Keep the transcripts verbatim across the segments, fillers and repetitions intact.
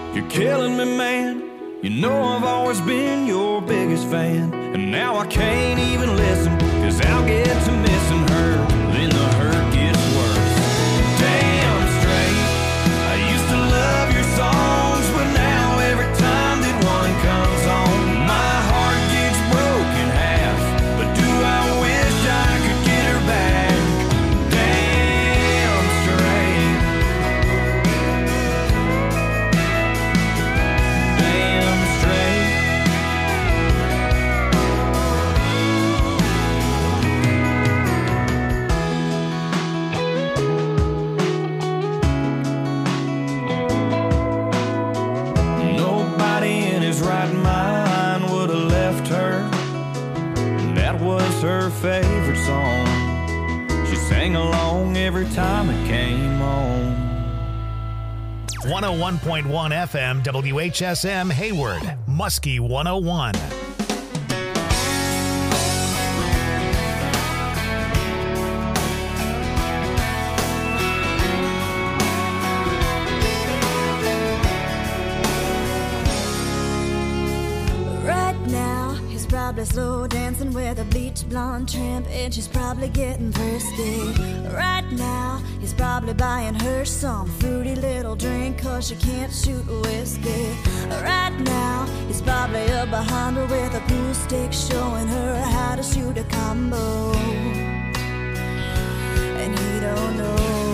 You're killing me, man. You know I've always been your biggest fan, and now I can't even listen, cause I'll get to missing her, then the hurt gets worse. Damn straight, I used to love your songs, but now every time that one comes on, my heart gets broken half. But do I wish I could get her back? Damn straight. Damn straight. Nobody in his right mind would have left her. That was her favorite song. She sang along every time it came on. one oh one point one F M, W H S M, Hayward, Muskie one oh one. Right now, he's probably slow dancing with a bleach blonde tramp, and she's probably getting frisky. Right now, he's probably buying her some fruity little drink, cause she can't shoot whiskey. Right now, he's probably up behind her with a pool stick, showing her how to shoot a combo. And he don't know.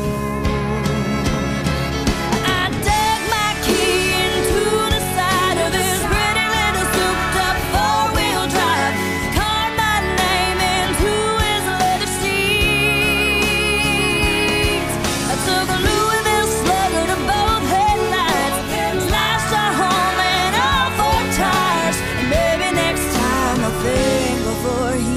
I dug my key into the side of this pretty little souped-up four-wheel drive, carved my name into his leather seats. I took a Louisville Slugger to both headlights, slashed a hole in all four tires, and maybe next time I'll think before he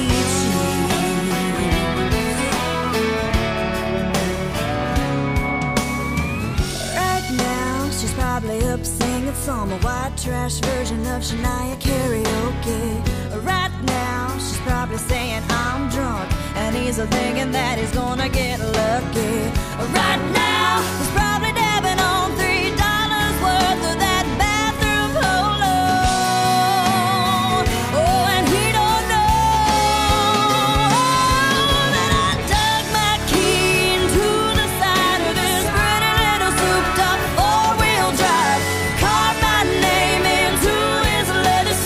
up singing some white trash version of Shania karaoke. Right now, she's probably saying I'm drunk, and he's thinking that he's gonna get lucky. Right now, he's probably dabbing on three dollars worth of that bathroom polo. Oh, and he don't know that I dug my key into the side of this pretty little souped-up four-wheel drive, carved my name into his leather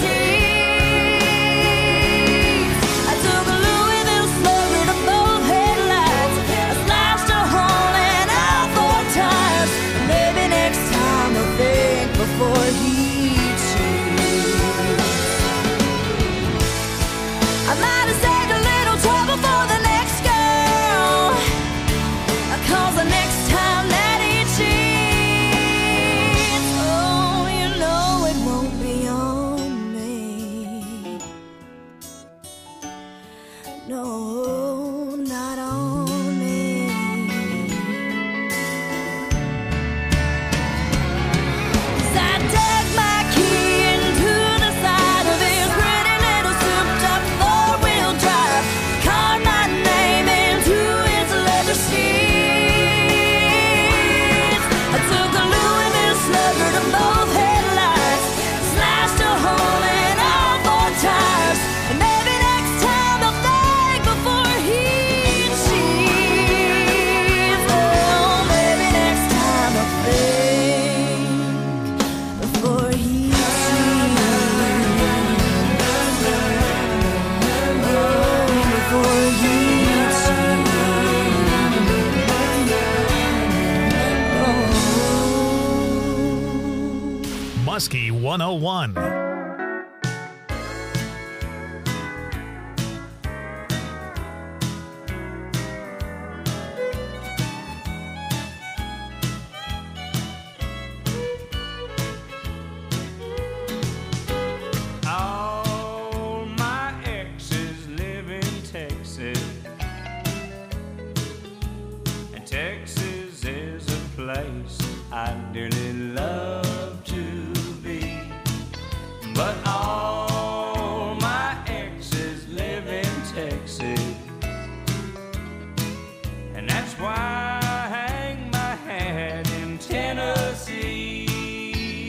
seats. I took a Louisville Slugger to both headlights, I slashed a hole in all four tires. Maybe next time I'll think before he cheats. I might have saved a little trouble for the next girl, cause the next time that he cheats, oh, you know it won't be on me. No, not on me. 'Cause I dug my key into the side of his pretty little souped-up four-wheel drive, carved my name into his leather seats. I took a Louisville Slugger to both headlights, slashed a hole in all four tires, and maybe next time I'll think before he cheats. Oh, maybe next time I'll think before he cheats. Oh, before he cheats. Muskie one oh one. All my exes live in Texas, and Texas is a place I dearly love to be. But all my exes live in Texas, and that's why I hang my hat in Tennessee.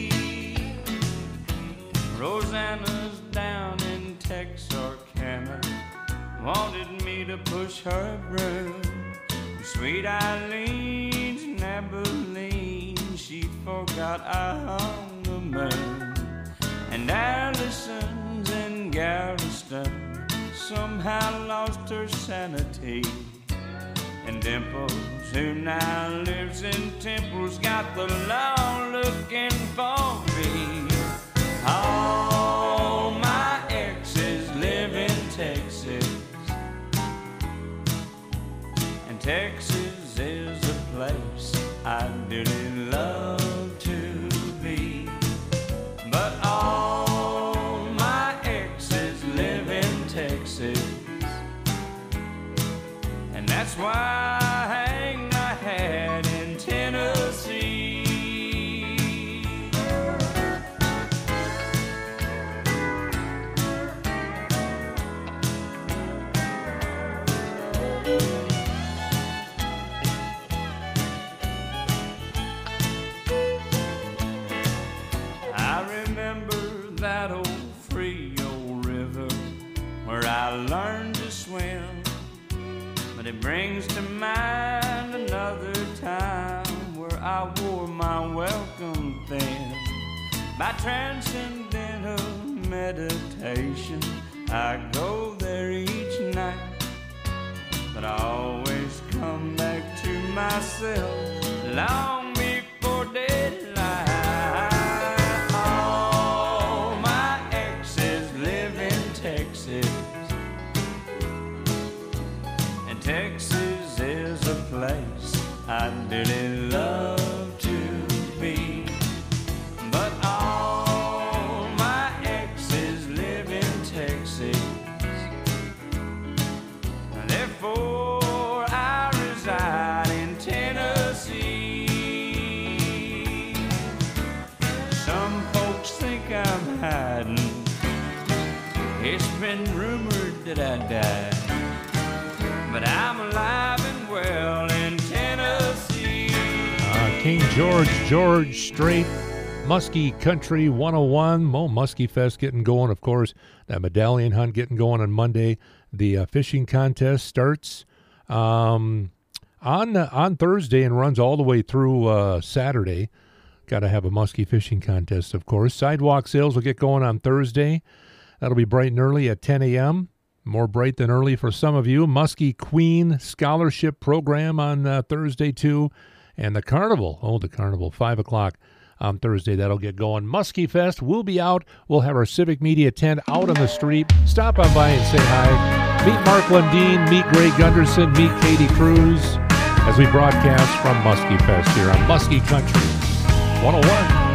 push her broom. Sweet Eileen's in Abilene, she forgot on the moon. And Allison's in Galveston, somehow lost her sanity. And Dimples, who now lives in Temple's, got the law looking for me. All my exes live in Texas, and Texas is a place I really love to be. But all my exes live in Texas, and that's why I hang my hat in Tennessee. I remember that old Frio River where I learned to swim. But it brings to mind another time where I wore my welcome thin. By transcendental meditation, I go there each night. But I always come back to myself long before daylight. All my exes live in Texas, Texas is a place I really love to be. But all my exes live in Texas, therefore I reside in Tennessee. Some folks think I'm hiding, it's been rumored that I died, but I'm alive and well in Tennessee. Uh, King George, George Strait, Muskie Country one oh one. Mo Muskie Fest getting going, of course. That medallion hunt getting going on Monday. The uh, fishing contest starts um, on uh, on Thursday and runs all the way through uh, Saturday. Got to have a muskie fishing contest, of course. Sidewalk sales will get going on Thursday. That'll be bright and early at ten a.m. More bright than early for some of you. Muskie Queen Scholarship Program on uh, Thursday, too. And the Carnival, oh, the Carnival, five o'clock on Thursday. That'll get going. Muskie Fest, we'll be out. We'll have our civic media tent out on the street. Stop on by and say hi. Meet Mark Lundeen, meet Greg Gunderson, meet Katie Cruz as we broadcast from Muskie Fest here on Muskie Country one oh one.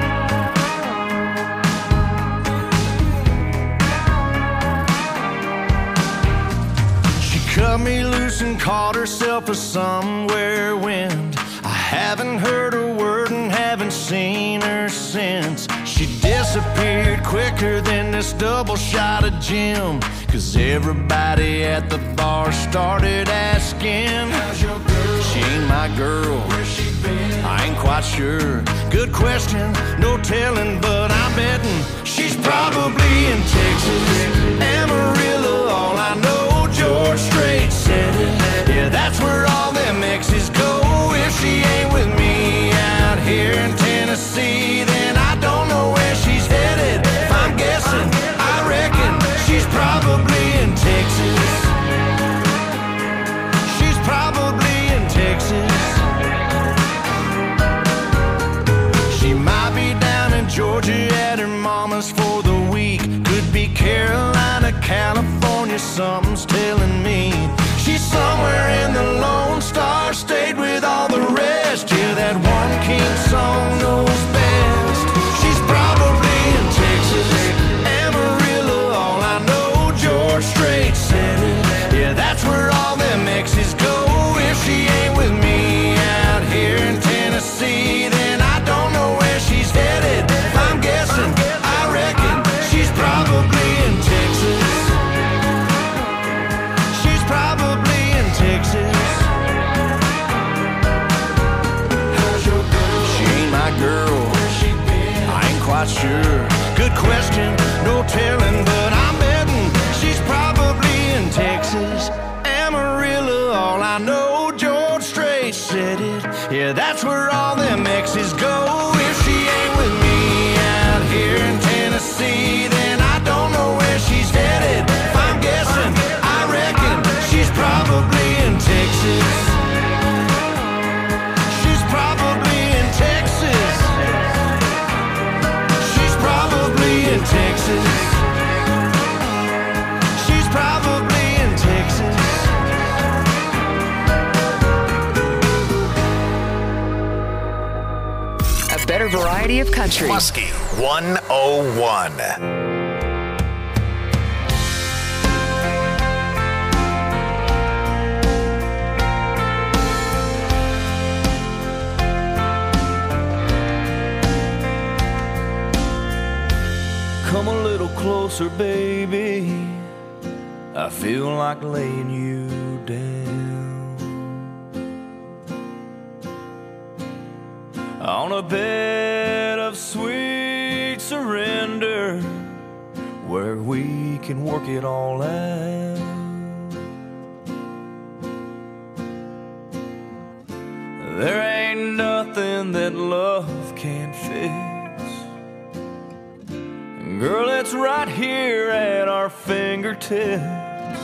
Cut me loose and caught herself a somewhere wind. I haven't heard a word and haven't seen her since. She disappeared quicker than this double shot of gin. Cause everybody at the bar started asking, how's your girl? She ain't my girl. Where's she been? I ain't quite sure. Good question, no telling, but I'm betting she's probably in Texas. Amarillo, all I know, George Strait said it. Yeah, that's where all them exes go. If she ain't with me out here in Tennessee, then I don't know where she's headed. If I'm guessing, I reckon she's probably in Texas. She's probably in Texas. She might be down in Georgia at her mama's for the week. Could be Carolina, California, something's telling me. She's somewhere in the Lone Star State with all the rest. Yeah, that one king song knows best. She's probably in Texas. Amarillo, all I know, George Strait said it. Yeah, that's where all them exes go. If she ain't with me out here in Tennessee, then I don't know where she's headed. If I'm guessing, I reckon she's probably in Texas. She's probably in Texas. How's your girl? She ain't my girl. Where's she been? I ain't quite sure. Good question, no telling, but I'm betting she's probably in Texas. Amarillo. wider variety of country. Muskie one oh one. Come a little closer, baby. I feel like laying you down on a bed of sweet surrender where we can work it all out. There ain't nothing that love can't fix. Girl, it's right here at our fingertips.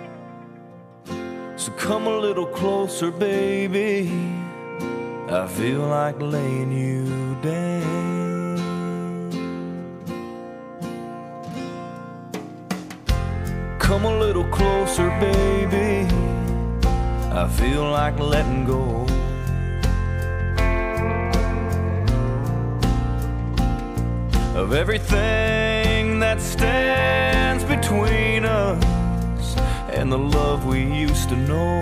So come a little closer, baby. I feel like laying you down. Come a little closer, baby. I feel like letting go. Of everything that stands between us and the love we used to know.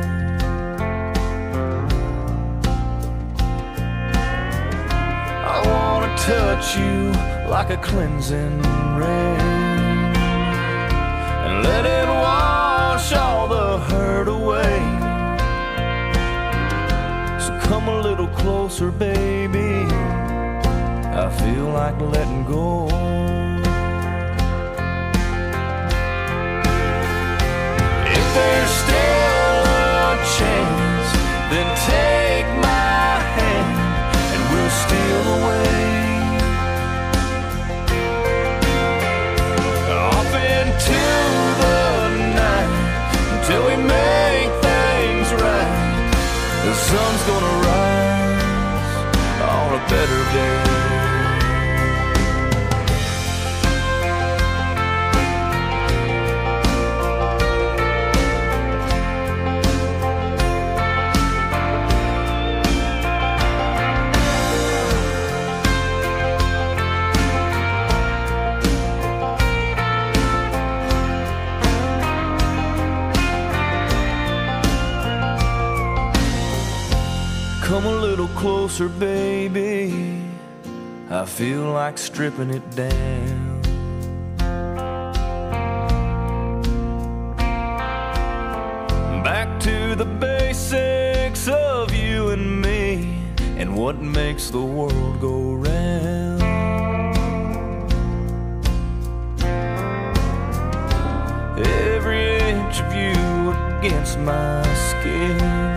I wanna touch you like a cleansing rain and let it wash all the hurt away. So come a little closer, baby. I feel like letting go. If there's still a chance, then take my hand and we'll steal away off into the night until we make things right. The sun's gonna rise on a better day. Come a little closer, baby. I feel like stripping it down. Back to the basics of you and me and what makes the world go round. Every inch of you against my skin.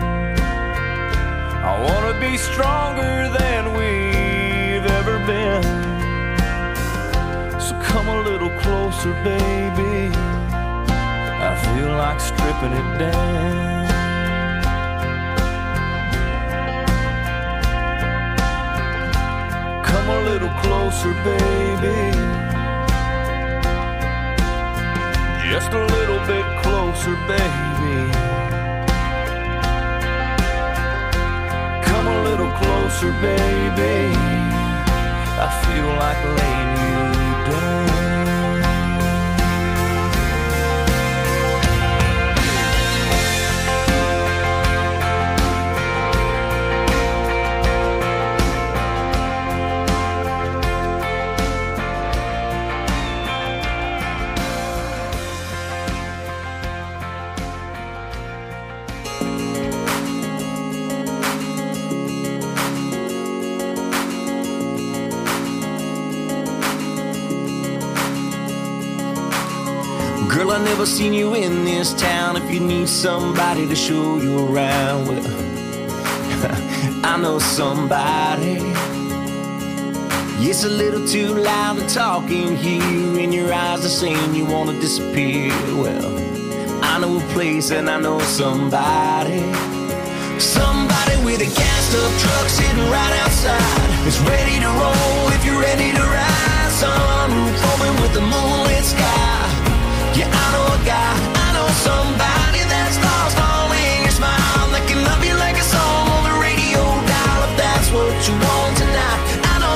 I wanna be stronger than we've ever been. So come a little closer, baby. I feel like stripping it down. Come a little closer, baby. Just a little bit closer, baby. A little closer, baby. I feel like laying you down. Girl, I never seen you in this town. If you need somebody to show you around, well, I know somebody. It's a little too loud to talk in here. In your eyes are saying you wanna disappear. Well, I know a place and I know somebody. Somebody with a gassed up truck sitting right outside. It's ready to roll if you're ready to ride. Sunroof open with the moonlit sky. Yeah, I know a guy, I know somebody that's lost all in your smile, that can love you like a song on the radio dial. If that's what you want tonight, I know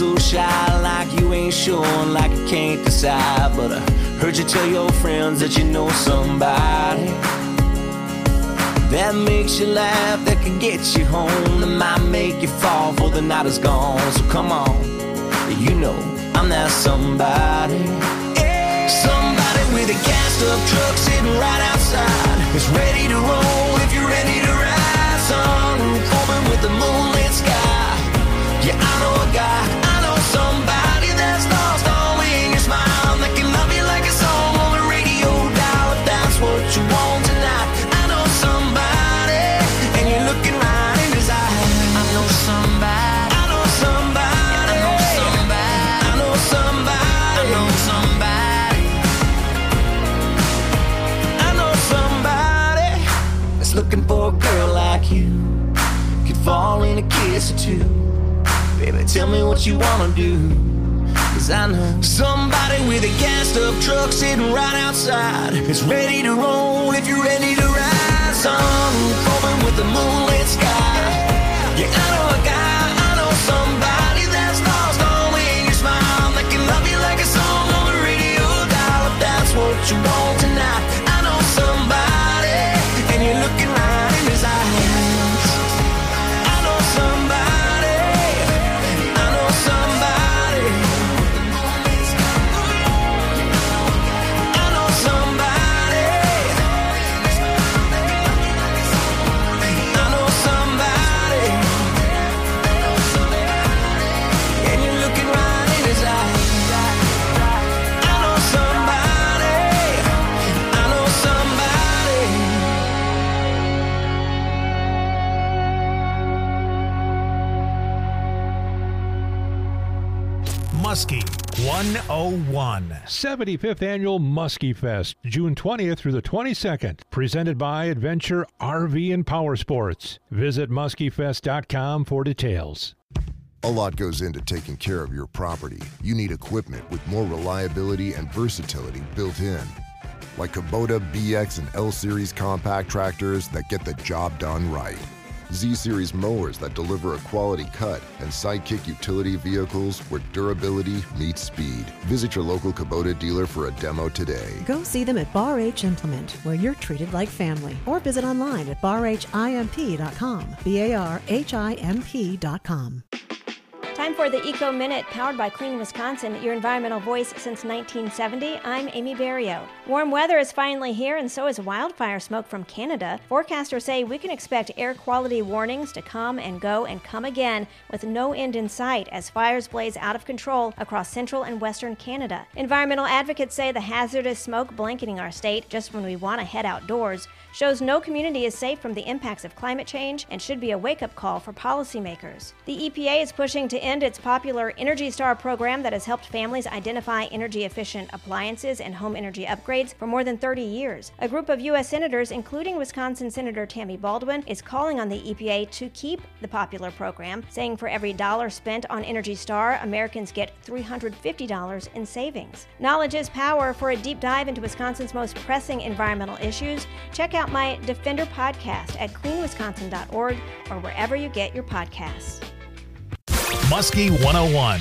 so shy, like you ain't sure, and like you can't decide. But I heard you tell your friends that you know somebody that makes you laugh, that can get you home, that might make you fall before the night is gone. So come on, you know I'm that somebody. Somebody with a gassed up truck sitting right outside, is ready to roll if you're ready to ride. Sun open with the moonlit sky. Yeah, I know a guy, I know somebody that's lost all in your smile, that can love you like a song on the radio dial. If that's what you want tonight, I know somebody, and you're looking right in his eyes. I know somebody, I know somebody, I know somebody, I know somebody, I know somebody, I know somebody that's looking for a girl like you, could fall in a kiss or two. Baby, tell me what you wanna do, 'cause I know somebody with a gassed up truck sitting right outside, is ready to roll if you're ready to ride. Sun open with the moonlit sky. Yeah, I know a guy, I know somebody that's lost all in your smile, that can love you like a song on the radio dial. If that's what you want tonight, I know somebody, and you're looking right in his eyes. I know somebody, Muskie one oh one. seventy-fifth Annual Muskie Fest, June twentieth through the twenty-second. Presented by Adventure R V and Power Sports. Visit muskie fest dot com for details. A lot goes into taking care of your property. You need equipment with more reliability and versatility built in. Like Kubota B X and L-Series compact tractors that get the job done right. Z-Series mowers that deliver a quality cut, and Sidekick utility vehicles where durability meets speed. Visit your local Kubota dealer for a demo today. Go see them at Bar H Implement, where you're treated like family. Or visit online at bar h imp dot com. B A R H I M P dot com. Time for the Eco Minute, powered by Clean Wisconsin, your environmental voice since nineteen seventy. I'm Amy Barrio. Warm weather is finally here, and so is wildfire smoke from Canada. Forecasters say we can expect air quality warnings to come and go and come again, with no end in sight as fires blaze out of control across central and western Canada. Environmental advocates say the hazardous smoke blanketing our state just when we want to head outdoors shows no community is safe from the impacts of climate change and should be a wake-up call for policymakers. The E P A is pushing to end its popular Energy Star program that has helped families identify energy-efficient appliances and home energy upgrades for more than thirty years. A group of U S senators, including Wisconsin Senator Tammy Baldwin, is calling on the E P A to keep the popular program, saying for every dollar spent on Energy Star, Americans get three hundred fifty dollars in savings. Knowledge is power. For a deep dive into Wisconsin's most pressing environmental issues, check out my Defender podcast at clean wisconsin dot org or wherever you get your podcasts. Muskie one oh one.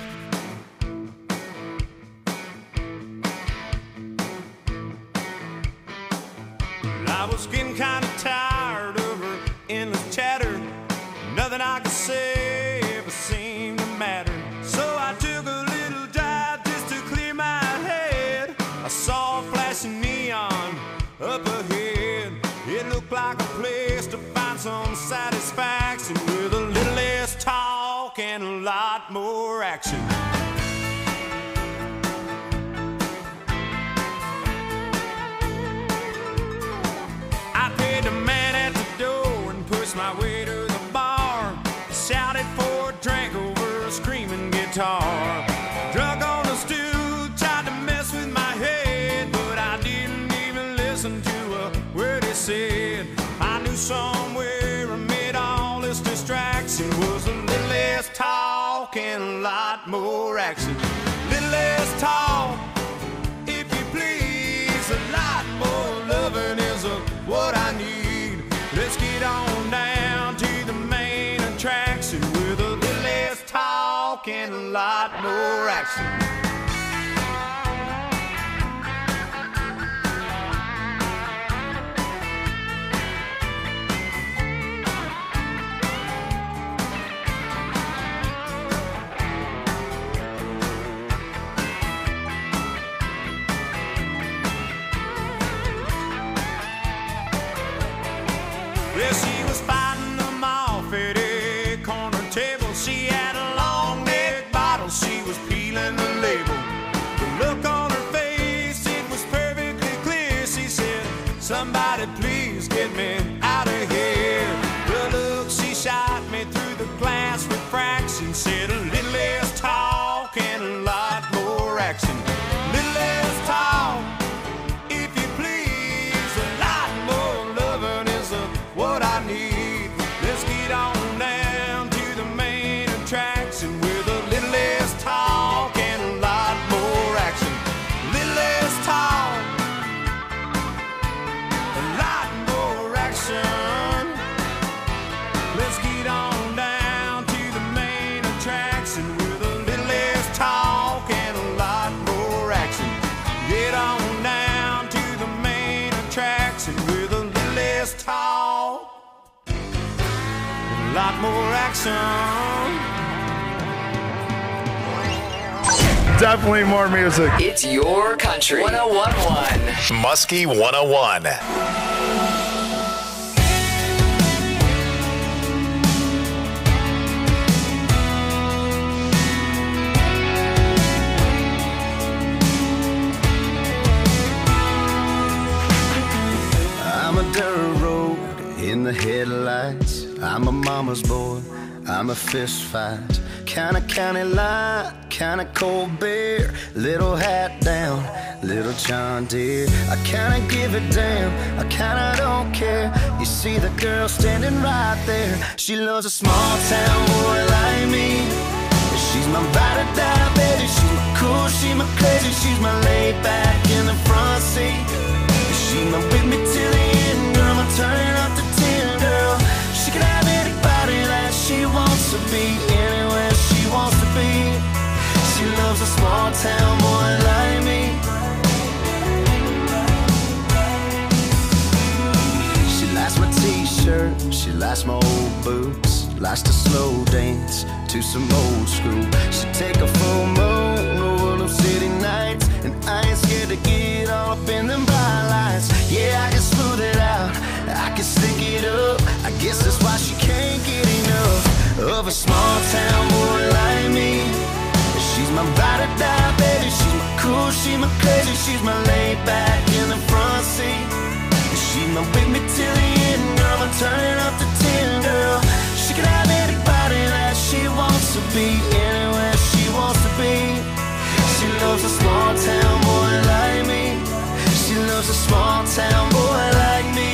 I was getting kind of tired of her endless chatter. Nothing I could say ever seemed to matter. So I took a little drive just to clear my head. I saw a flashing neon up ahead. It looked like a place to find some satisfaction, with a little less talk and a lot more action. I paid the man at the door and pushed my way to the bar. Shouted for a drink over a screaming guitar. Drunk on the stool, tried to mess with my head, but I didn't even listen to a word he said. I knew somewhere amid all this distraction was a little less talk and a lot more action. Little less talk, if you please, a lot more loving is a, what I need. Let's get on down to the main attraction with a little less talk and a lot more action. Well, she was fighting them off at a corner table. She had a long neck bottle, she was peeling the label. The look on her face, it was perfectly clear. She said, somebody please get me out of here. The look she shot me through the glass refraction said a little less talk and a lot more action. Little less talk, if you please, a lot more loving is a what I need. Let's get on down to the main attraction with a little less talk and a lot more action. Little less talk, a lot more action. Let's get on down to the main attraction with a little less talk and a lot more action. Get on down to the main attraction with a little less talk, a lot more action. Definitely more music. It's your country. one oh one point one. Muskie one oh one. I'm a dirt road in the headlights. I'm a mama's boy, I'm a fist fight. Kinda county line, kinda cold beer. Little hat down, little John Deere. I kinda give a damn, I kinda don't care. You see the girl standing right there. She loves a small town boy like me. She's my ride or die, baby. She's my cool, she's my crazy. She's my laid back in the front seat. She's my with me till the end, girl. I'm turning up the ten, girl. She can have anybody that she wants to be, anywhere she wants to be. She loves a small town boy like me. She likes my t-shirt, she likes my old boots, likes to slow dance to some old school. She take a full moon over them city nights, and I ain't scared to get all up in them bright lights. Yeah, I can smooth it out, I can stick it up. I guess that's why she can't get enough of a small town boy like me. She's my ride or die, baby. She's my cool, she's my crazy. She's my laid back in the front seat. She's my with me till the end, girl. I'm turning up the ten, girl. She can have anybody that she wants to be, anywhere she wants to be. She loves a small town boy like me. She loves a small town boy like me.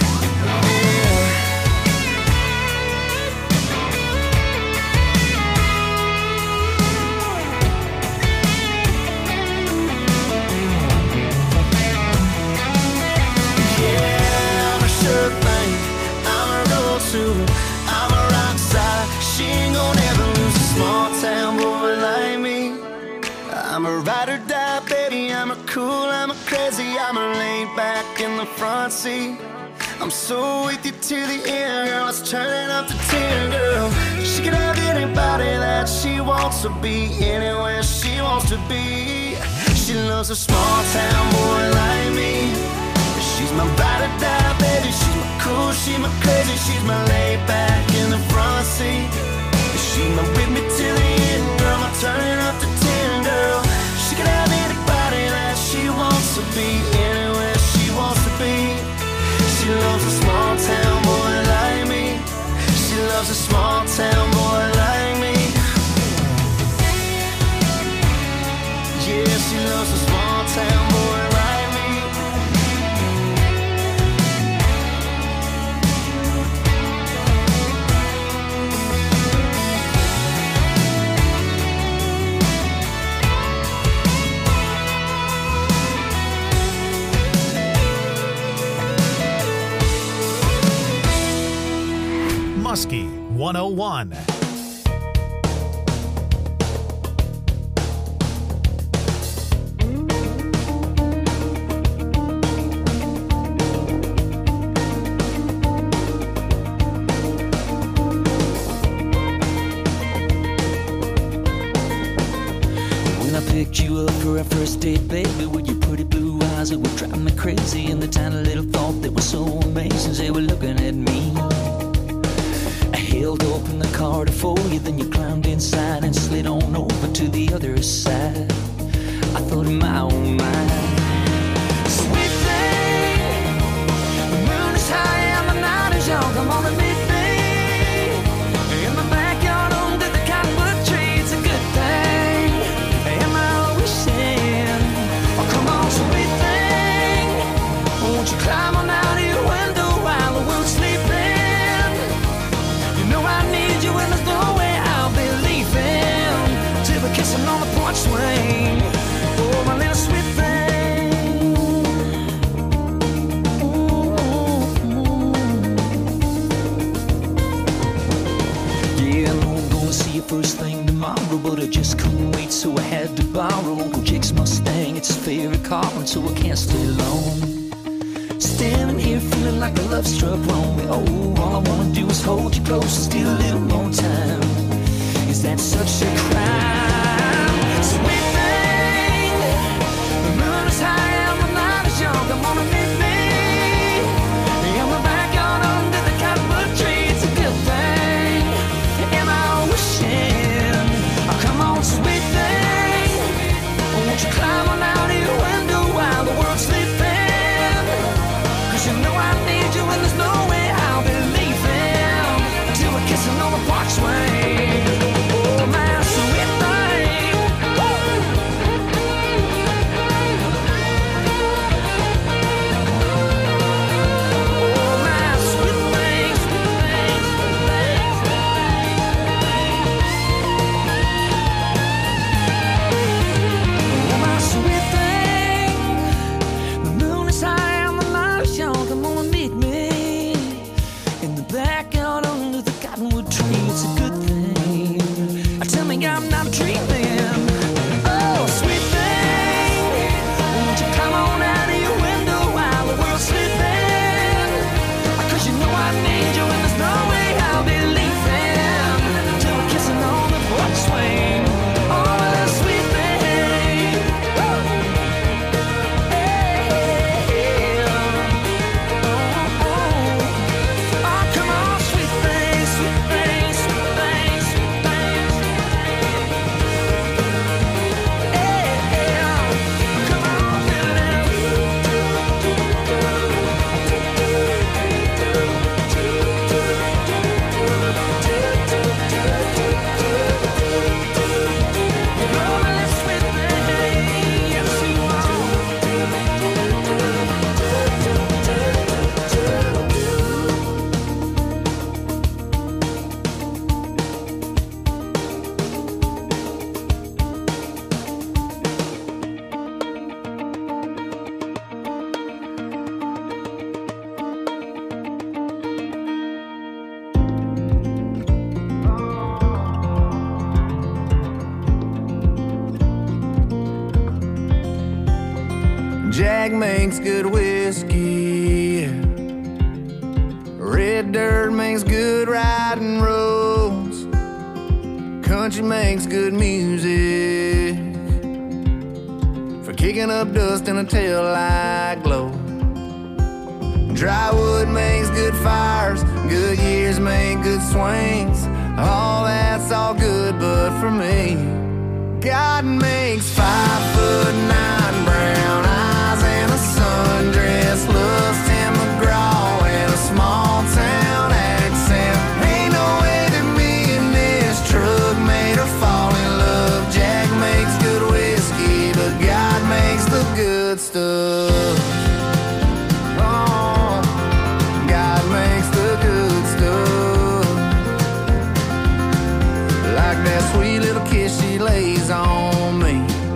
I'm a rock star. She ain't gonna ever lose a small town boy like me. I'm a ride or die, baby. I'm a cool, I'm a crazy. I'm a laid back in the front seat. I'm so with you to the end, girl. Let's turn it up to ten, girl. She can have anybody that she wants to be, anywhere she wants to be. She loves a small town boy like me. She's my ride or die, baby. She's my cool, she's my crazy. She's my laid back in the front seat. She's my with me till the end, girl. I'm turning up the ten, girl. She can have anybody that she wants to be, anywhere she wants to be. She loves a small town boy like me. She loves a small town boy like me. Yeah, she loves a small town boy like me. Muskie one oh one. picked you up for our first date, baby, with your pretty blue eyes that were driving me crazy, and the tiny little thought that was so amazing, they were looking at me. I held open the car door for you, then you climbed inside and slid on over to the other side. I thought in my own mind, sweet thing, the moon is high and the night is young, come on and meet me in the backyard under the cottonwood tree. It's a good thing, am I wishing? Oh, come on, sweet thing, won't you climb on out of your window while the world's sleeping? You know I need you and there's no way I'll be leaving till we're kissing on the porch swing. Oh, my little sweet thing. Yeah, I know I'm gonna see you first thing tomorrow, but I just couldn't wait, so I had to borrow Uncle Jake's Mustang. It's his favorite car, and so I can't stay long. Standing here feeling like a love struck wrong. Oh, all I wanna do is hold you close and steal a little more time. Is that such a crime? Sweet thing, the moon is high and the night is young. Come on and meet me in the backyard under the cottonwood tree. It's a good thing, am I wishing? Oh, come on, sweet thing, won't you climb on out of your window while the world's sleeping? 'Cause you know I need you and there's no way I'll be leaving till we're kissing on the porch swing. Oh, my sweet thing. Oh, my sweet thing, sweet thing, sweet thing, sweet thing. Oh, my sweet thing. The moon is high and the night is young. Come on and meet me in the backyard under the cottonwood tree. It's a good thing. Tell me I'm not dreaming. Oh, sweet thing, won't you come on out of your window while the world's sleeping? 'Cause you know I need you and there's no way I'll be leaving till we're kissing on the porch swing. Oh, that sweet thing. Woo. Hey, oh, oh. Oh, come on, sweet thing, sweet thing, sweet thing, sweet thing. Jack makes good whiskey. Red dirt makes good riding roads. Country makes good music for kicking up dust in a tail-light glow. Dry wood makes good fires. Good years make good swings. All that's all good, but for me, God makes five foot nine brown eyes and a sundress, loves Tim McGraw and a small town accent. Ain't no way that me and this truck made her fall in love. Jack makes good whiskey, but God makes the good stuff. Oh, God makes the good stuff. Like that sweet little kiss she lays on me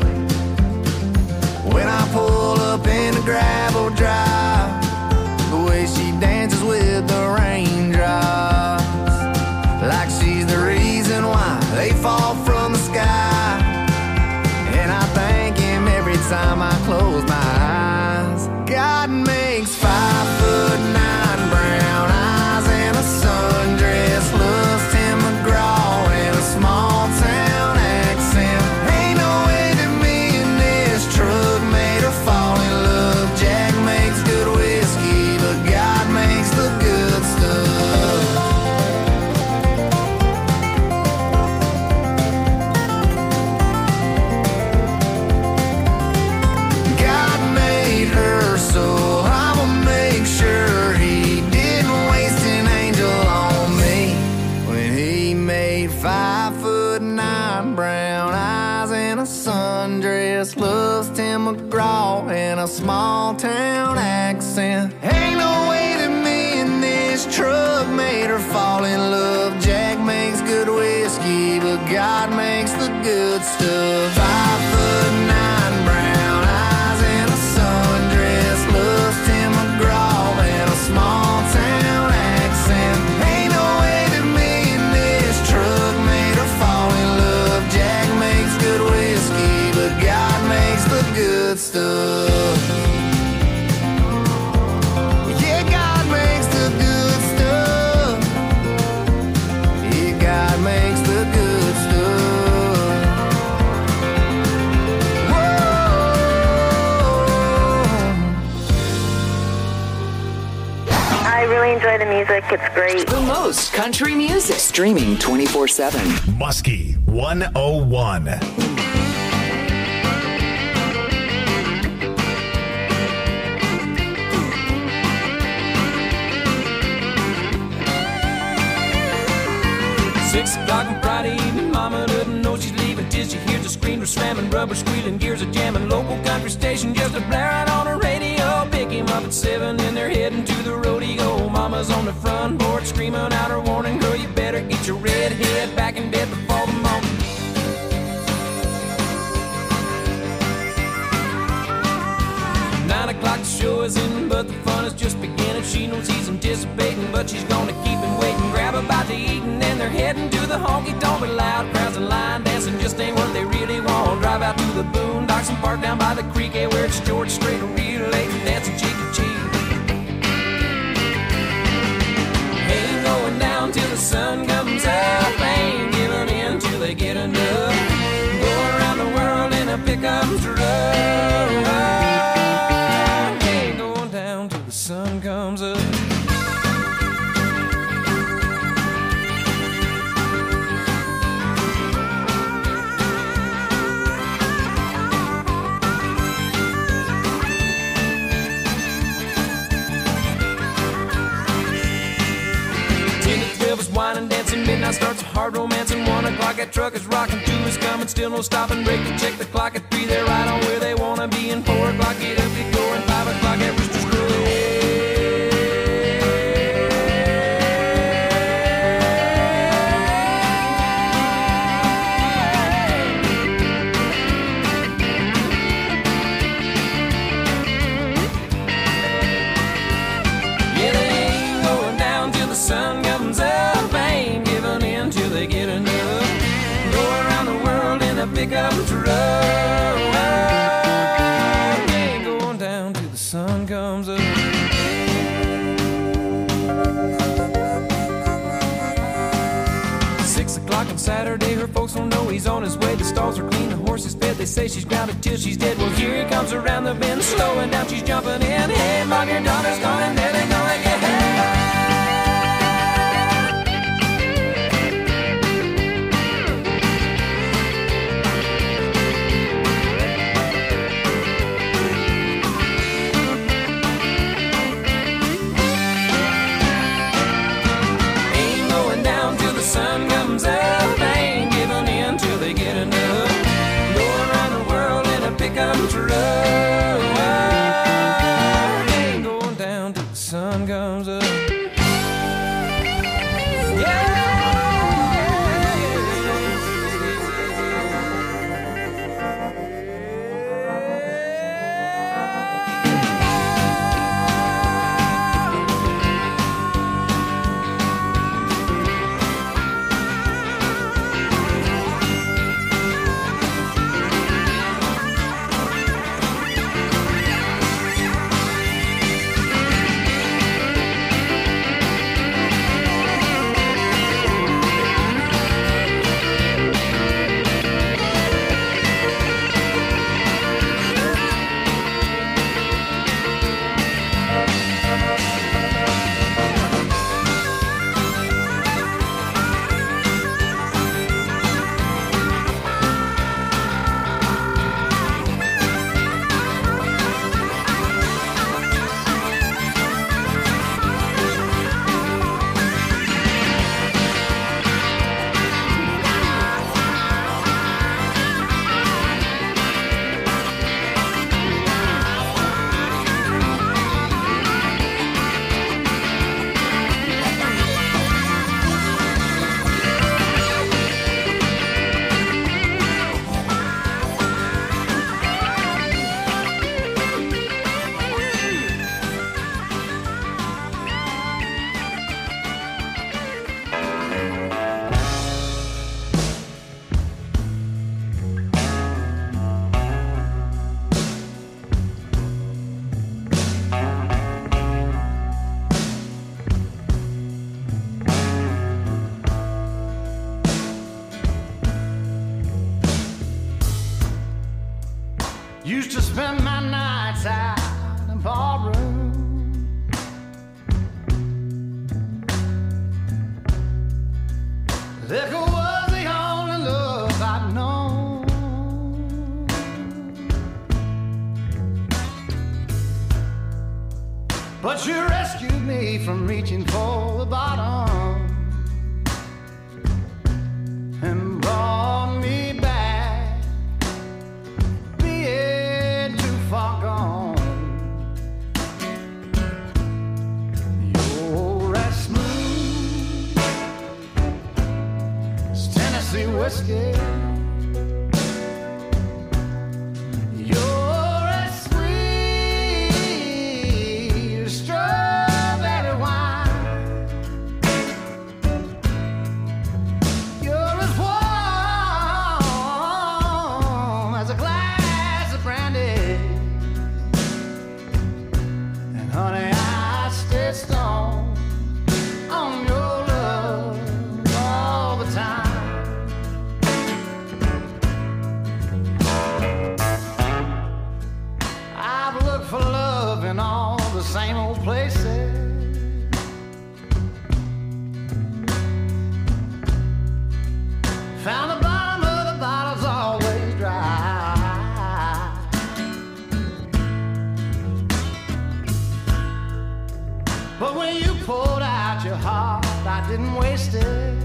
when I pull up in the gravel drive. The way she dances with the raindrops, like she's the reason why they fall from the sky. And I thank him every time I close my eyes. God makes five foot nine brown eyes and a sundress, loves Tim McGraw and a small town accent. Ain't no way that me a sundress, loves Tim McGraw and a small town accent. Ain't no way that me and this truck made her fall in love. Jack makes good whiskey, but God makes the good stuff. Five foot nine, brown eyes and a sundress, loves Tim McGraw and a small town accent. Ain't no way that me and this truck made her fall in love. Jack makes good whiskey, but God makes the good stuff. Yeah, God makes the good stuff. Yeah, God makes the good stuff. I really enjoy the music. It's great. The most country music. Streaming twenty-four seven. Muskie one oh one. Six o'clock on Friday evening, mama doesn't know she's leaving till she hears the screamer slamming, rubber squealing, gears are jamming, local country station just a blaring on her radio. Pick him up at seven and they're heading to the rodeo. Mama's on the front porch screaming out her warning, girl, you better get your red head back in bed before the morning. Nine o'clock the show is in, but the fun is just beginning. She knows he's anticipating, but she's gonna keep him waiting. Grab a bite to eat and then they're heading to the honky tonk with loud crowds and line dancing just ain't what they really want. Drive out to the boondocks and park down by the creek, eh, where it's George Strait and real late and dancing cheek to cheek. Ain't going down till the sun comes up, ain't giving in till they get enough. Go around the world in a pickup truck. Sun comes up. Ten to twelve is wine and dancing, midnight starts a hard romance, and one o'clock that truck is rocking, two is coming, still no stopping, break to check the clock, at three they're right on where they wanna be, and four o'clock get up, get going, five o'clock at Rooster's Grove. Pickup truck, ain't going down till the sun comes up. Six o'clock on Saturday, her folks don't know he's on his way. The stalls are clean, the horse is fed. They say she's grounded till she's dead. Well, here he comes around the bend, slowing down, she's jumping in. Hey, mom, your daughter's coming, there they gonna get her. Sun comes up, ain't giving in till they get enough. Go around the world in a pickup truck, ain't going down till the Used to spend my nights out in ballroom. Liquor was the only love I'd known. But you rescued me from reaching for the bottom and brought me back, being too far gone. You're as smooth as Tennessee whiskey. You're as sweet as strawberry wine. You're as warm as a glass of brandy. And honey, I stay stoned on your love all the time. I've looked for love in all the same old places. Found the bottom of the bottle's always dry. But when you poured out your heart, I didn't waste it.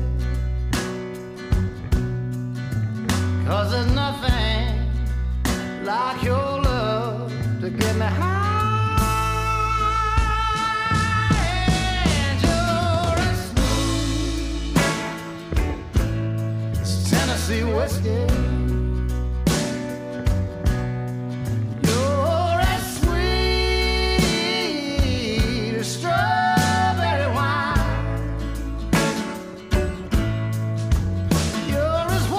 'Cause there's nothing like your love to get me high. And you're as smooth as Tennessee whiskey. You're as sweet as strawberry wine. You're as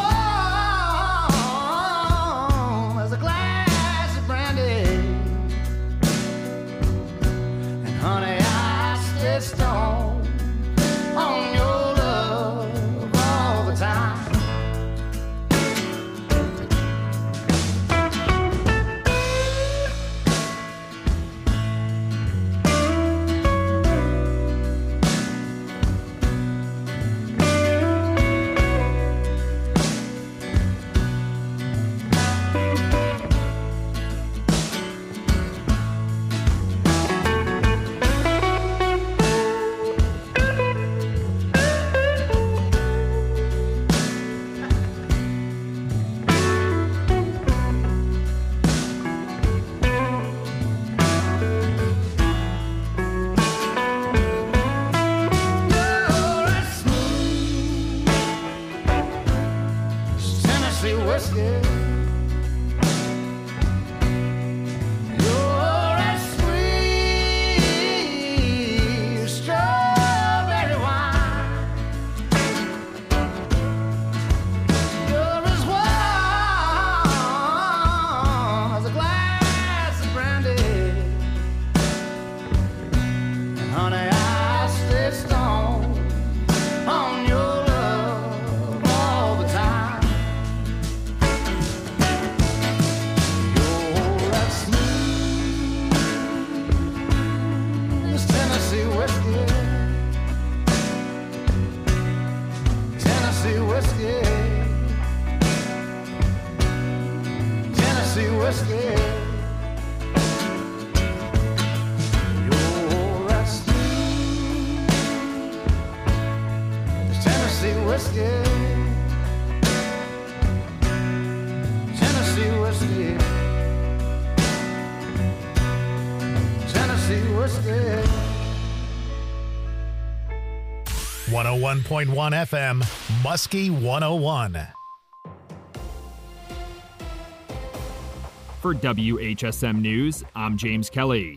warm as a glass of brandy. And honey, I stay stoned on your love all the time. You're as smooth as Tennessee whiskey. You're as sweet as strawberry wine. You're as warm as a glass of brandy. And honey, I stay stoned on your love all the time. You're as smooth as Tennessee whiskey. Tennessee whiskey. Tennessee whiskey. You're as smooth as Tennessee whiskey. Tennessee whiskey. Tennessee whiskey. one oh one point one F M, Muskie one oh one. For W H S M News, I'm James Kelly.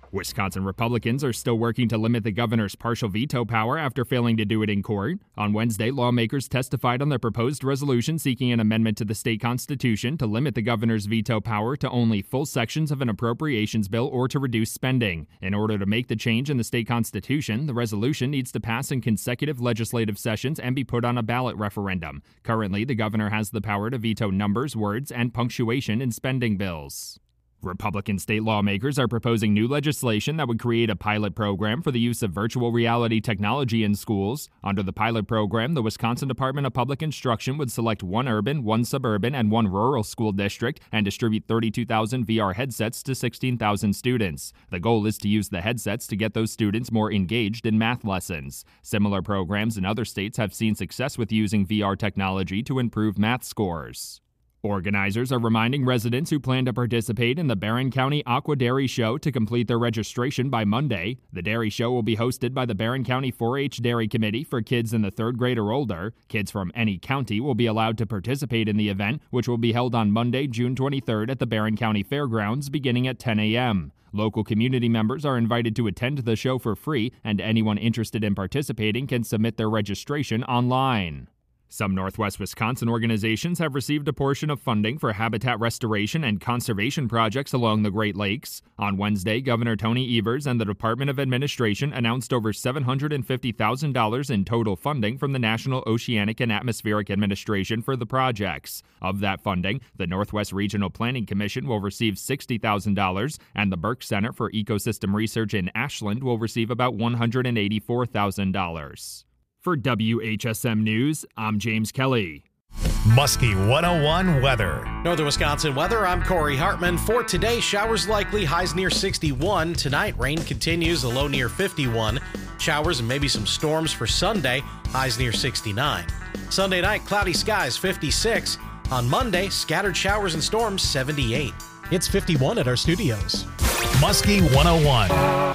Wisconsin Republicans are still working to limit the governor's partial veto power after failing to do it in court. On Wednesday, lawmakers testified on their proposed resolution seeking an amendment to the state constitution to limit the governor's veto power to only full sections of an appropriations bill or to reduce spending. In order to make the change in the state constitution, the resolution needs to pass in consecutive legislative sessions and be put on a ballot referendum. Currently, the governor has the power to veto numbers, words, and punctuation in spending bills. Republican state lawmakers are proposing new legislation that would create a pilot program for the use of virtual reality technology in schools. Under the pilot program, the Wisconsin Department of Public Instruction would select one urban, one suburban, and one rural school district and distribute thirty-two thousand V R headsets to sixteen thousand students. The goal is to use the headsets to get those students more engaged in math lessons. Similar programs in other states have seen success with using V R technology to improve math scores. Organizers are reminding residents who plan to participate in the Barron County Aqua Dairy Show to complete their registration by Monday. The dairy show will be hosted by the Barron County four H Dairy Committee for kids in the third grade or older. Kids from any county will be allowed to participate in the event, which will be held on Monday, June twenty-third at the Barron County Fairgrounds beginning at ten a.m. Local community members are invited to attend the show for free, and anyone interested in participating can submit their registration online. Some Northwest Wisconsin organizations have received a portion of funding for habitat restoration and conservation projects along the Great Lakes. On Wednesday, Governor Tony Evers and the Department of Administration announced over seven hundred fifty thousand dollars in total funding from the National Oceanic and Atmospheric Administration for the projects. Of that funding, the Northwest Regional Planning Commission will receive sixty thousand dollars, and the Burke Center for Ecosystem Research in Ashland will receive about one hundred eighty-four thousand dollars. For W H S M News, I'm James Kelly. Muskie one oh one weather. Northern Wisconsin weather, I'm Corey Hartman. For today, showers likely, highs near sixty-one. Tonight, rain continues, a low near fifty-one. Showers and maybe some storms for Sunday, highs near sixty-nine. Sunday night, cloudy skies, fifty-six. On Monday, scattered showers and storms, seventy-eight. It's fifty-one at our studios. Muskie one oh one.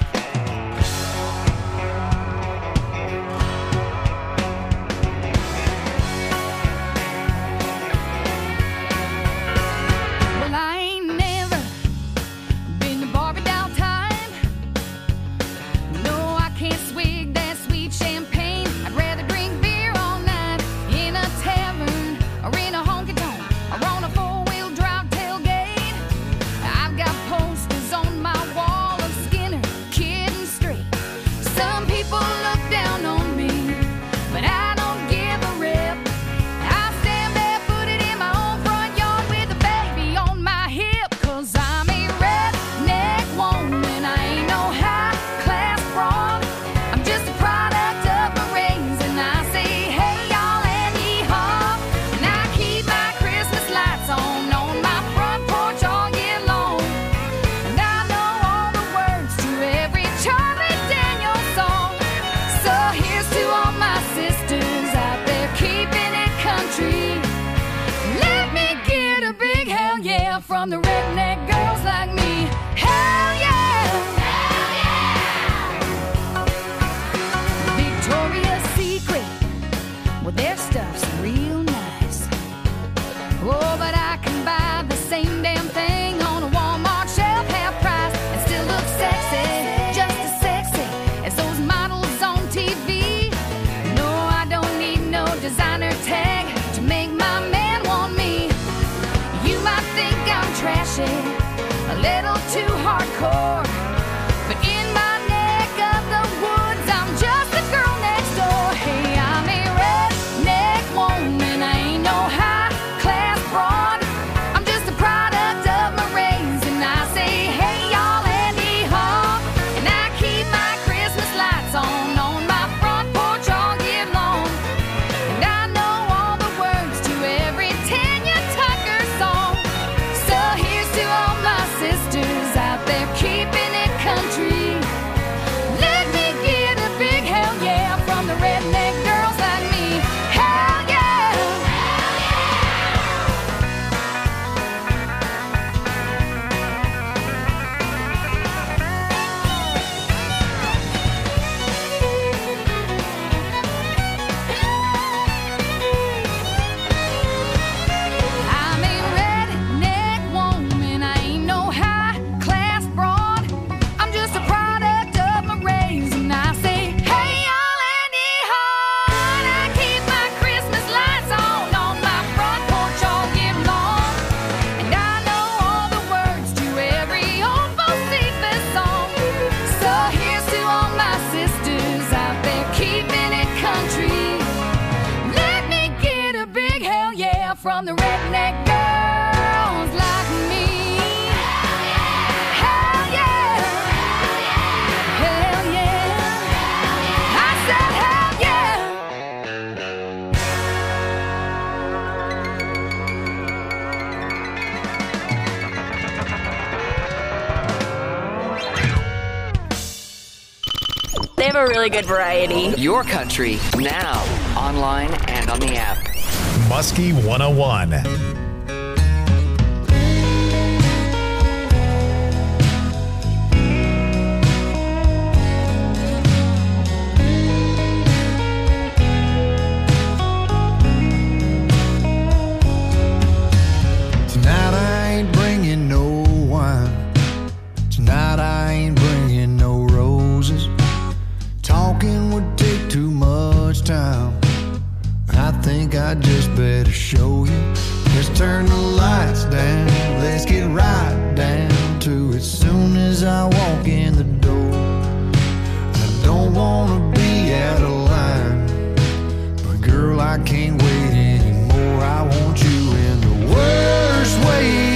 From the redneck girls like me, hell yeah, hell yeah. Victoria's Secret, well their stuff's real nice. Oh, but I can buy the same damn thing on a Walmart shelf, half price, and still look sexy, just as sexy as those models on T V. No, I don't need no designer tag to make my man want me. You might think I'm trashy, a little too hardcore, but in my neck of the woods, I'm just a girl next door. Hey, I'm a redneck woman, I ain't no high-class broad. I'm just a product of my race, and I say, hey, y'all, and hee-haw. And I keep my Christmas lights on on my front porch all year long. And I know all the words to every Tanya Tucker song. So here's to all my sisters out there keeping have a really good variety. Your country, now, online and on the app. Muskie one oh one. Tonight I ain't bringing no wine. Tonight I ain't bringing no roses. Talking would take too much time. I think I just better show you. Let's turn the lights down. Let's get right down to it. Soon as I walk in the door, I don't wanna be out of line, but girl, I can't wait anymore. I want you in the worst way.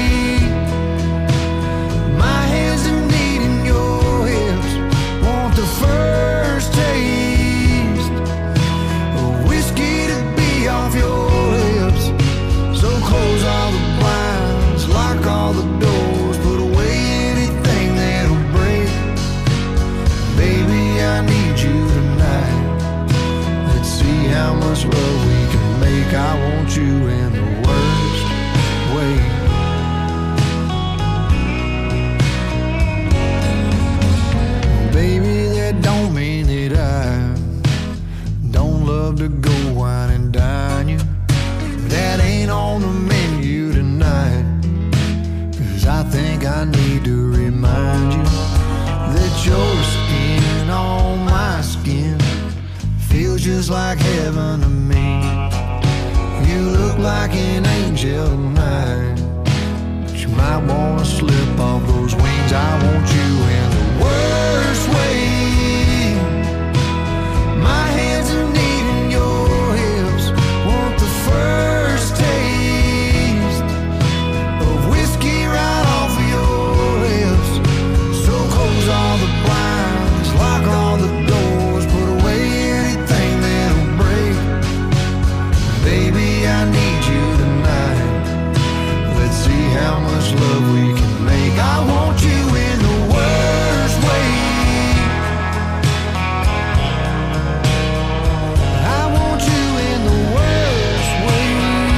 My hands are needing your hips. Want the first taste of whiskey to be off your lips. So close all the blinds, lock all the doors, put away anything that'll break. Baby, I need you tonight. Let's see how much love we can make. I want you in the worst way. Baby, that don't mean that I don't love to go wine and dine you. That ain't on the menu tonight. Cause I think I need to remind you that your skin on my skin feels just like heaven to me. You look like an angel tonight, but you might wanna slip off those wings. I want you in the worst way. My hands are needing your hips. Want the first taste of whiskey right off of your lips. So close all the blinds, lock all the doors, put away anything that'll break. Baby, I need you tonight. Let's see how much love we can make. I want you in the worst way. I want you in the worst way.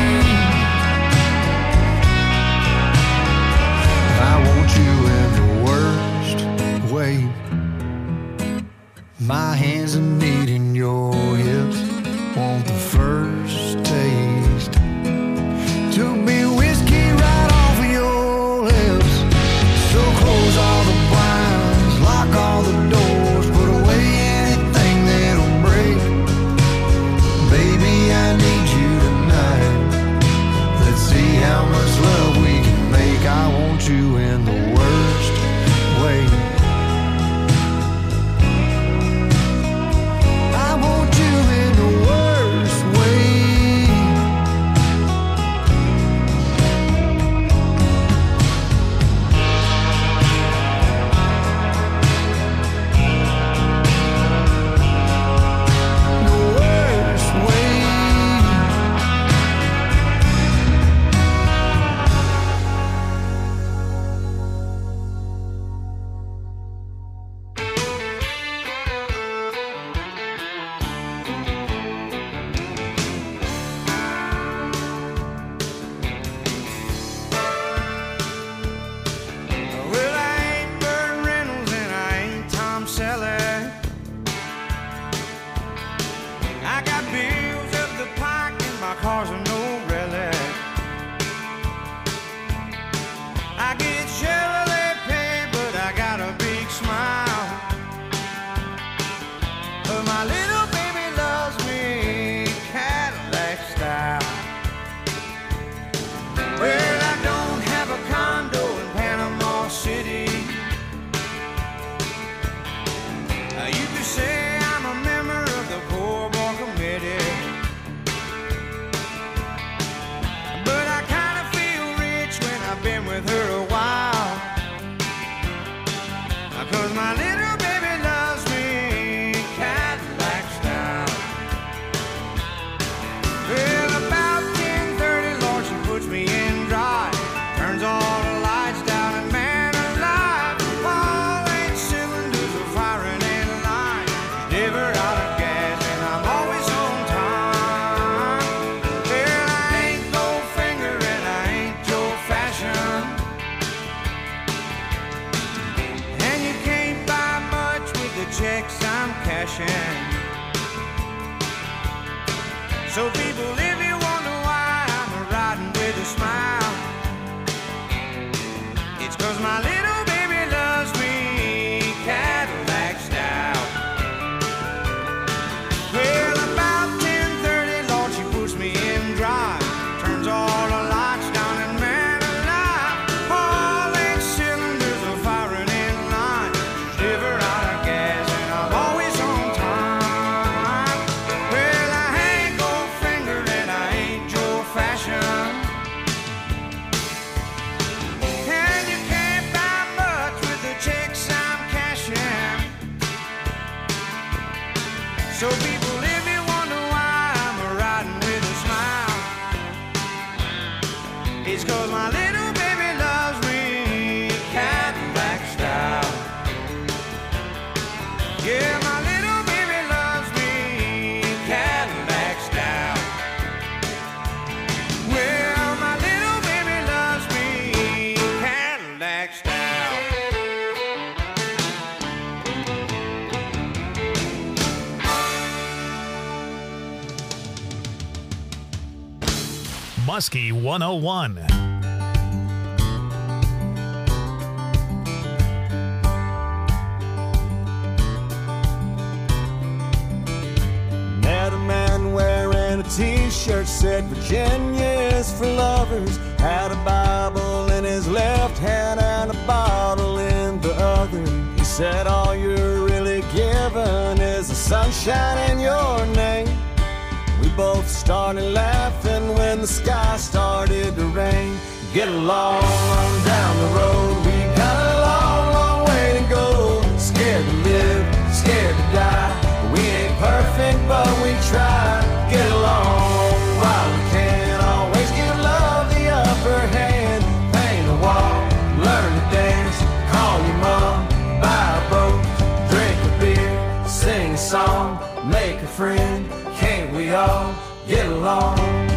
I want you in the worst way. My hands are needing your hips. Want the first taste to be whiskey right off of your lips. So close all the blinds, lock all the doors, put away anything that'll break. Baby, I need you tonight. Let's see how much love we can make. I want you in the worst way. I want you in the worst way. The worst way. Well, I ain't Burt Reynolds and I ain't Tom Selleck. I got bills up the pike and my car's a no relic. I get Chevrolet pay, but I got a big smile. But my little baby loves me Cadillac style. Well, I don't have a condo in Panama City. Uh, you could say I'm a member of the Poor Boy Committee. But I kinda feel rich when I've been with her a while. Uh, Cause my little baby loves me Cadillac style. Well, about ten thirty, Lord, she puts me in drive. Turns all the lights down and man alive, all eight cylinders are firing in line. She's checks I'm cashing. So people, if you wonder why I'm riding with a smile, it's 'cause my little baby loves me Cadillac style. Well, about ten thirty, Lord, she puts me in drive, turns all the lights down and man alive, all eight cylinders are firing in line, never out of gas and I'm always on time. Well, I ain't gold-fingered and I ain't Joe Fashion, and you can't buy much with the checks I'm cashing. So people, if you wonder why I'm riding with a smile, it's 'cause my little baby loves me Cadillac style. Yeah, my little baby loves me Cadillac style. Well, my little baby loves me Cadillac style. Muskie one oh one. Met a man wearing a t-shirt said Virginia's for lovers. Had a Bible in his left hand and a bottle in the other. He said all you're really given is the sunshine in your name. We both started laughing when the sky started to rain. Get along on down the road, we got a long, long way to go. Scared to live, scared to die. We ain't perfect, but we try. Get along while we can. Always give love the upper hand. Paint a wall, learn to dance. Call your mom, buy a boat, drink a beer, sing a song, make a friend. Can't we all get along?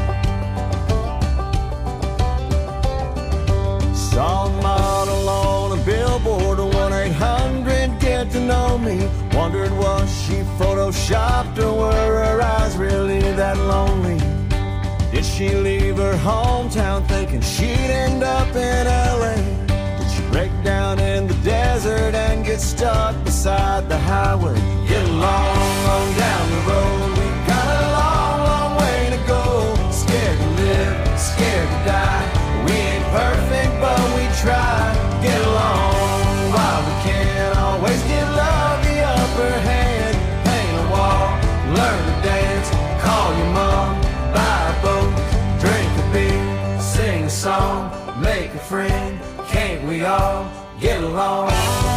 Saw a model on a billboard, one eight hundred get to know me. Wondered was she photoshopped or were her eyes really that lonely? Did she leave her hometown thinking she'd end up in L A? Did she break down in the desert and get stuck beside the highway? Get along on down the road, we got a long, long way to go. Scared to live, scared to die. We ain't perfect, but we try. Get along while we can. Always give love the upper hand. Paint a wall, learn to dance. Call your mom, buy a boat, drink a beer, sing a song, make a friend. Can't we all get along?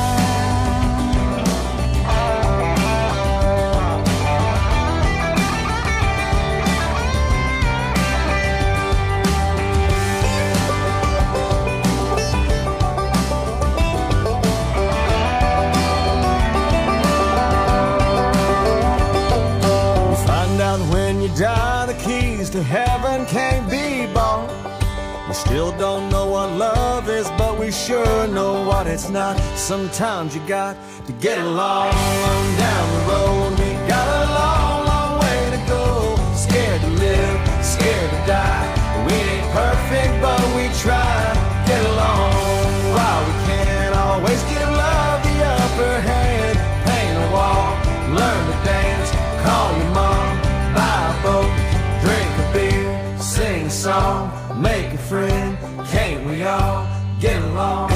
Die, the keys to heaven can't be bought. We still don't know what love is, but we sure know what it's not. Sometimes you got to get along down the road. We got a long, long way to go. Scared to live, scared to die. We ain't perfect, but we try. Get along while we can. Always give love the upper hand. Paint a wall, learn to dance. Call your mom, buy a boat, drink a beer, sing a song, make a friend. Can't we all get along?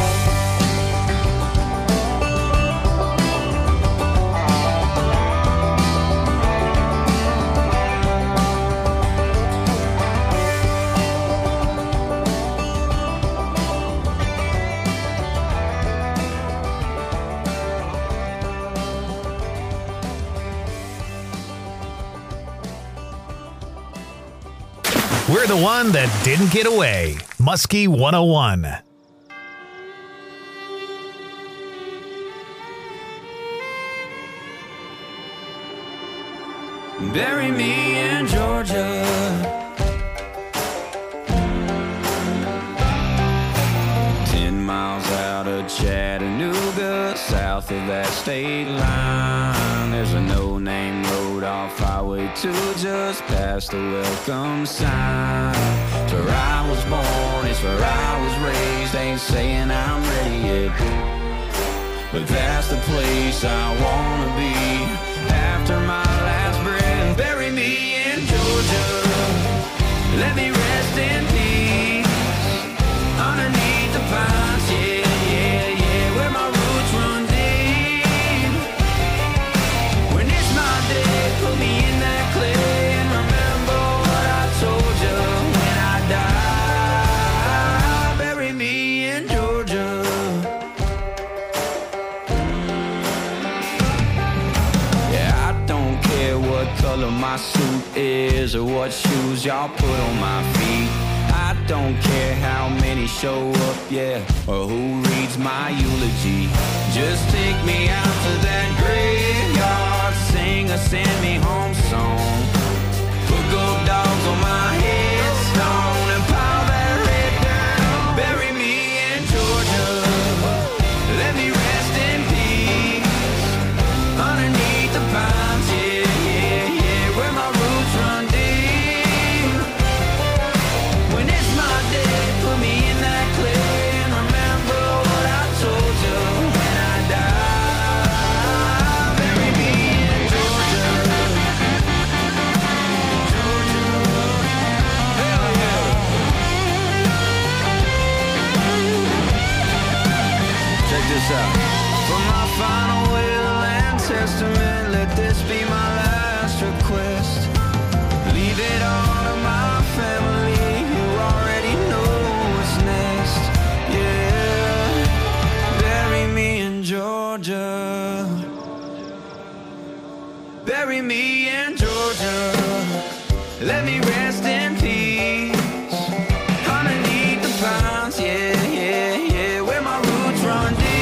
We're the one that didn't get away. Muskie one oh one. Bury me in Georgia. Ten miles out of Chattanooga, south of that state line. There's a no-name road off Highway two, just past the welcome sign. It's where I was born, it's where I was raised. Ain't saying I'm ready yet, but that's the place I wanna be. After my last breath, bury me in Georgia. Let me rest in peace underneath the pines, yeah, yeah, yeah, where my roots run deep. When it's my day, put me in that clay and remember what I told you when I die. Bury me in Georgia. Yeah, I don't care what color my suit is or what shoes y'all put on my feet. I don't care how many show up, yeah, or who reads my eulogy. Just take me out to that graveyard, sing a send me home song. Put gold dogs on my headstone and pile that red down. Bury me in Georgia. Let me rest in peace underneath the pines, yeah, yeah, yeah, where my roots run deep. When it's my day, put me in that clay and remember what I told you when I die. Bury me in Georgia. Georgia. Hell yeah. Check this out. For my final will and testament, let this be my last request. Leave it all to my family, you already know what's next. Yeah, bury me in Georgia. Bury me in Georgia. Let me rest in peace underneath the pines, yeah, yeah, yeah, where my roots run deep.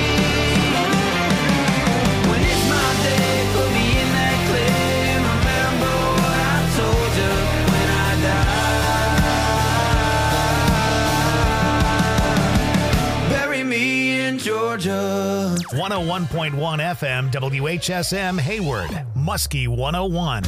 When it's my day, put me in that clay and remember what I told you when I die. Bury me in Georgia. one oh one point one F M W H S M Hayward, Muskie one oh one.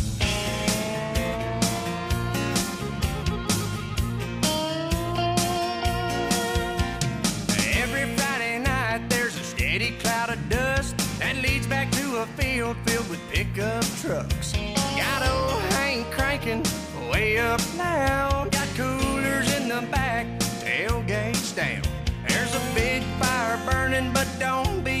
Every Friday night there's a steady cloud of dust that leads back to a field filled with pickup trucks. Got old Hank cranking way up loud. Got coolers in the back, tailgates down. There's a big fire burning, but don't be